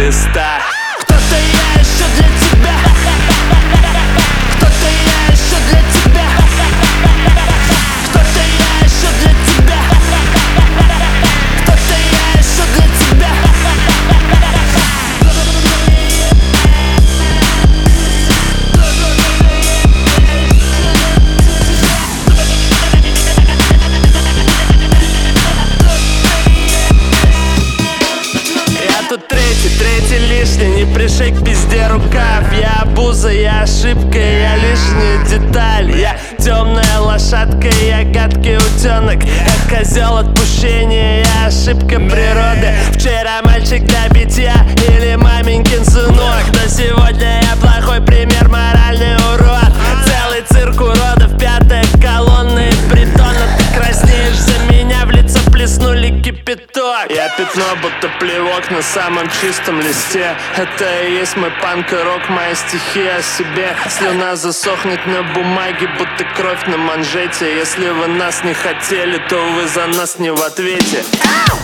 листа. Кто-то я еще для тебя, кто-то я еще для тебя, кто-то я еще для тебя, кто-то я еще для тебя. Третий лишний, не пришей к пизде рукав. Я обуза, я ошибка, я лишняя деталь. Я темная лошадка, я гадкий утенок. Я козел отпущения, я ошибка природы. Вчера мальчик для битья или маменькин сынок, но сегодня я плохой пример, моральный урод. Целый цирк уродов, пятая колонна и притона. Ты краснеешь за меня, в лицо плеснули кипяток. Я пятно, будто плевок на самом чистом листе. Это и есть мой панк и рок, мои стихи о себе. Слюна засохнет на бумаге, будто кровь на манжете. Если вы нас не хотели, то вы за нас не в ответе.